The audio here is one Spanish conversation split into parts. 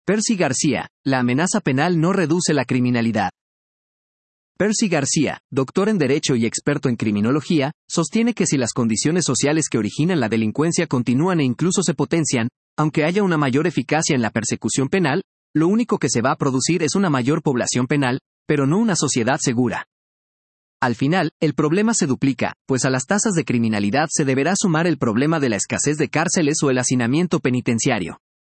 Percy García, la amenaza penal no reduce la criminalidad. Percy García, doctor en Derecho y experto en criminología, sostiene que si las condiciones sociales que originan la delincuencia continúan e incluso se potencian, aunque haya una mayor eficacia en la persecución penal, lo único que se va a producir es una mayor población penal, pero no una sociedad segura. Al final, el problema se duplica, pues a las tasas de criminalidad se deberá sumar el problema de la escasez de cárceles o el hacinamiento penitenciario.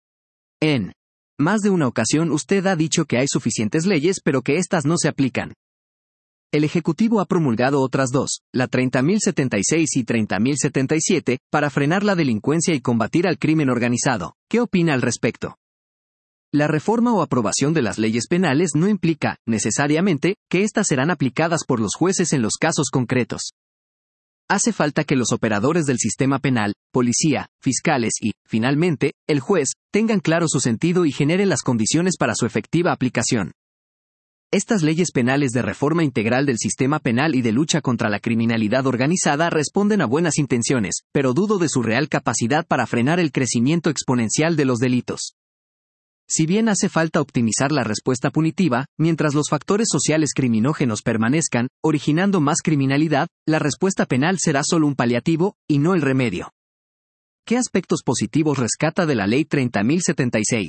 En más de una ocasión usted ha dicho que hay suficientes leyes pero que éstas no se aplican. El Ejecutivo ha promulgado otras dos, la 30.076 y 30.077, para frenar la delincuencia y combatir al crimen organizado. ¿Qué opina al respecto? La reforma o aprobación de las leyes penales no implica, necesariamente, que éstas serán aplicadas por los jueces en los casos concretos. Hace falta que los operadores del sistema penal, policía, fiscales y, finalmente, el juez, tengan claro su sentido y generen las condiciones para su efectiva aplicación. Estas leyes penales de reforma integral del sistema penal y de lucha contra la criminalidad organizada responden a buenas intenciones, pero dudo de su real capacidad para frenar el crecimiento exponencial de los delitos. Si bien hace falta optimizar la respuesta punitiva, mientras los factores sociales criminógenos permanezcan, originando más criminalidad, la respuesta penal será solo un paliativo, y no el remedio. ¿Qué aspectos positivos rescata de la Ley 30.076?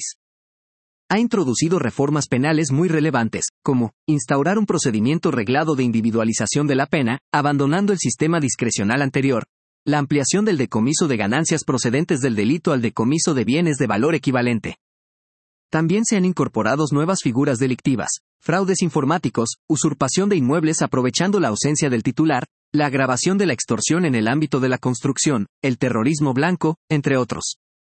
Ha introducido reformas penales muy relevantes, como instaurar un procedimiento reglado de individualización de la pena, abandonando el sistema discrecional anterior, la ampliación del decomiso de ganancias procedentes del delito al decomiso de bienes de valor equivalente. También se han incorporado nuevas figuras delictivas, fraudes informáticos, usurpación de inmuebles aprovechando la ausencia del titular, la agravación de la extorsión en el ámbito de la construcción, el terrorismo blanco, entre otros.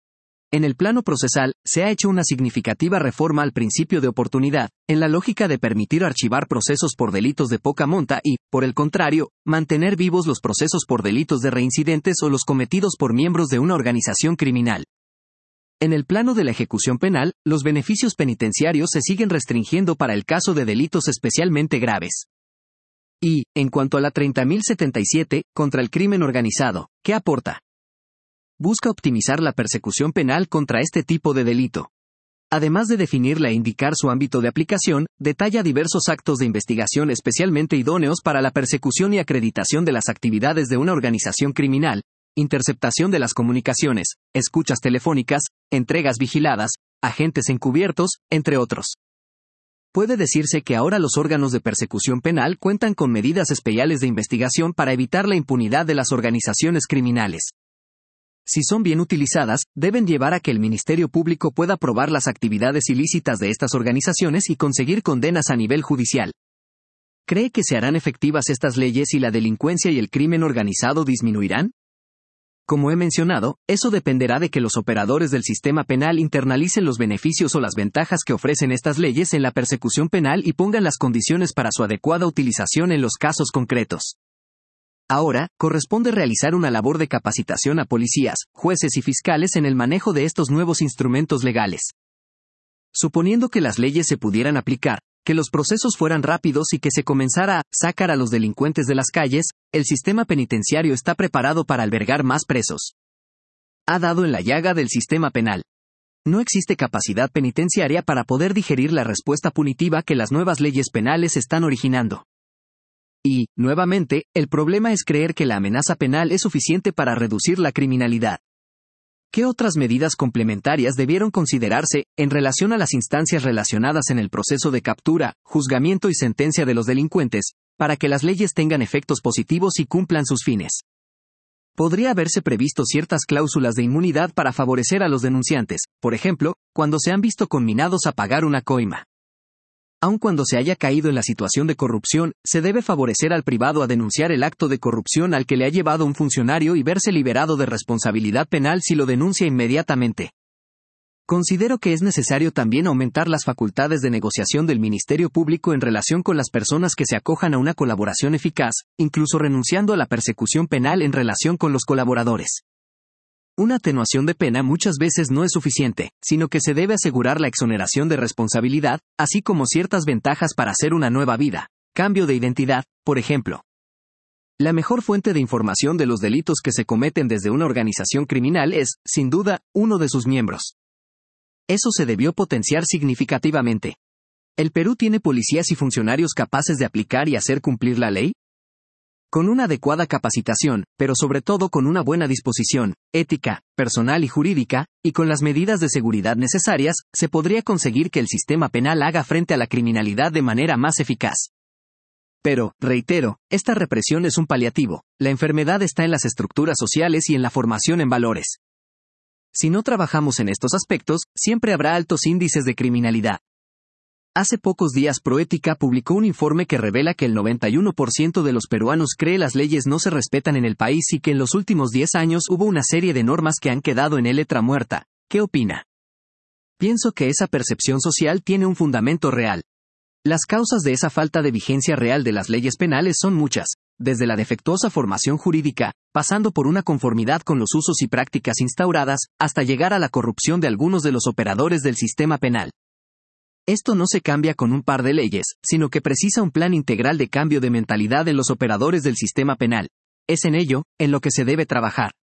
En el plano procesal, se ha hecho una significativa reforma al principio de oportunidad, en la lógica de permitir archivar procesos por delitos de poca monta y, por el contrario, mantener vivos los procesos por delitos de reincidentes o los cometidos por miembros de una organización criminal. En el plano de la ejecución penal, los beneficios penitenciarios se siguen restringiendo para el caso de delitos especialmente graves. Y, en cuanto a la 30.077, contra el crimen organizado, ¿qué aporta? Busca optimizar la persecución penal contra este tipo de delito. Además de definirla e indicar su ámbito de aplicación, detalla diversos actos de investigación especialmente idóneos para la persecución y acreditación de las actividades de una organización criminal, interceptación de las comunicaciones, escuchas telefónicas, entregas vigiladas, agentes encubiertos, entre otros. Puede decirse que ahora los órganos de persecución penal cuentan con medidas especiales de investigación para evitar la impunidad de las organizaciones criminales. Si son bien utilizadas, deben llevar a que el Ministerio Público pueda probar las actividades ilícitas de estas organizaciones y conseguir condenas a nivel judicial. ¿Cree que se harán efectivas estas leyes y la delincuencia y el crimen organizado disminuirán? Como he mencionado, eso dependerá de que los operadores del sistema penal internalicen los beneficios o las ventajas que ofrecen estas leyes en la persecución penal y pongan las condiciones para su adecuada utilización en los casos concretos. Ahora, corresponde realizar una labor de capacitación a policías, jueces y fiscales en el manejo de estos nuevos instrumentos legales. Suponiendo que las leyes se pudieran aplicar, que los procesos fueran rápidos y que se comenzara a sacar a los delincuentes de las calles, el sistema penitenciario está preparado para albergar más presos. Ha dado en la llaga del sistema penal. No existe capacidad penitenciaria para poder digerir la respuesta punitiva que las nuevas leyes penales están originando. Y, nuevamente, el problema es creer que la amenaza penal es suficiente para reducir la criminalidad. ¿Qué otras medidas complementarias debieron considerarse, en relación a las instancias relacionadas en el proceso de captura, juzgamiento y sentencia de los delincuentes, para que las leyes tengan efectos positivos y cumplan sus fines? Podría haberse previsto ciertas cláusulas de inmunidad para favorecer a los denunciantes, por ejemplo, cuando se han visto conminados a pagar una coima. Aun cuando se haya caído en la situación de corrupción, se debe favorecer al privado a denunciar el acto de corrupción al que le ha llevado un funcionario y verse liberado de responsabilidad penal si lo denuncia inmediatamente. Considero que es necesario también aumentar las facultades de negociación del Ministerio Público en relación con las personas que se acojan a una colaboración eficaz, incluso renunciando a la persecución penal en relación con los colaboradores. Una atenuación de pena muchas veces no es suficiente, sino que se debe asegurar la exoneración de responsabilidad, así como ciertas ventajas para hacer una nueva vida, cambio de identidad, por ejemplo. La mejor fuente de información de los delitos que se cometen desde una organización criminal es, sin duda, uno de sus miembros. eso se debió potenciar significativamente. ¿El Perú tiene policías y funcionarios capaces de aplicar y hacer cumplir la ley? Con una adecuada capacitación, pero sobre todo con una buena disposición, ética, personal y jurídica, y con las medidas de seguridad necesarias, se podría conseguir que el sistema penal haga frente a la criminalidad de manera más eficaz. Pero, reitero, esta represión es un paliativo, la enfermedad está en las estructuras sociales y en la formación en valores. Si no trabajamos en estos aspectos, siempre habrá altos índices de criminalidad. Hace pocos días Proética publicó un informe que revela que el 91% de los peruanos cree las leyes no se respetan en el país y que en los últimos 10 años hubo una serie de normas que han quedado en letra muerta. ¿Qué opina? Pienso que esa percepción social tiene un fundamento real. Las causas de esa falta de vigencia real de las leyes penales son muchas, desde la defectuosa formación jurídica, pasando por una conformidad con los usos y prácticas instauradas, hasta llegar a la corrupción de algunos de los operadores del sistema penal. Esto no se cambia con un par de leyes, sino que precisa un plan integral de cambio de mentalidad en los operadores del sistema penal. Es en ello, en lo que se debe trabajar.